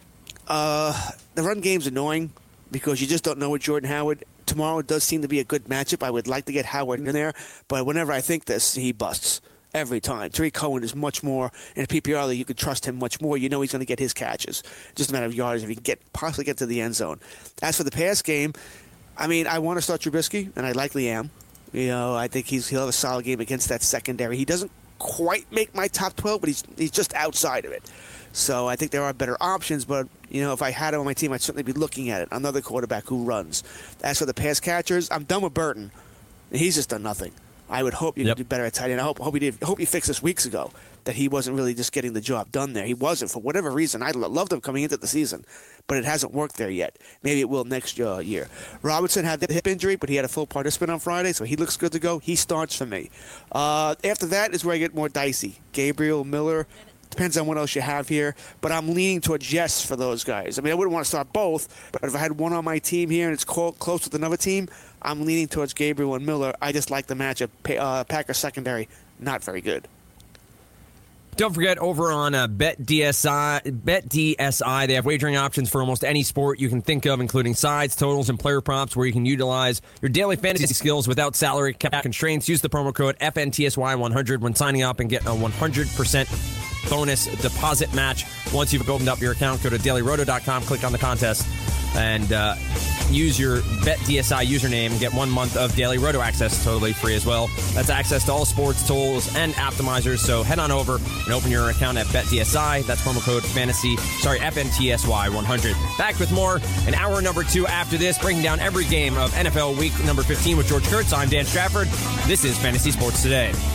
Uh, the run game's annoying because you just don't know what Jordan Howard. Tomorrow does seem to be a good matchup. I would like to get Howard in there, but whenever I think this, he busts every time. Tariq Cohen is much more, in a P P R league, you can trust him much more. You know he's going to get his catches. Just a matter of yards if he can get, possibly get to the end zone. As for the pass game, I mean, I want to start Trubisky, and I likely am. You know, I think he's, he'll have a solid game against that secondary. He doesn't quite make my top twelve, but he's he's just outside of it. So I think there are better options, but, you know, if I had him on my team, I'd certainly be looking at it. Another quarterback who runs. As for the pass catchers, I'm done with Burton. He's just done nothing. I would hope you yep. could do better at tight end. I hope, hope he did. Hope he fixed this weeks ago, that he wasn't really just getting the job done there. He wasn't for whatever reason. I loved him coming into the season, but it hasn't worked there yet. Maybe it will next uh, year. Robinson had the hip injury, but he had a full participant on Friday, so he looks good to go. He starts for me. Uh, after that is where I get more dicey. Gabriel, Miller. Depends on what else you have here, but I'm leaning towards yes for those guys. I mean, I wouldn't want to start both, but if I had one on my team here and it's close with another team, I'm leaning towards Gabriel and Miller. I just like the matchup. Uh, Packers secondary, not very good. Don't forget, over on uh, BetDSI, BetDSI, they have wagering options for almost any sport you can think of, including sides, totals, and player props, where you can utilize your daily fantasy skills without salary cap constraints. Use the promo code F N T S Y one hundred when signing up and get a one hundred percent bonus deposit match. Once you've opened up your account, go to daily roto dot com, click on the contest, and uh, use your BetDSI username and get one month of Daily Roto access totally free as well. That's access to all sports tools and optimizers. So head on over and open your account at BetDSI. That's promo code fantasy, sorry, F N T S Y one hundred. Back with more in hour number two after this, breaking down every game of N F L week number fifteen with George Kurtz. I'm Dan Strafford. This is Fantasy Sports Today.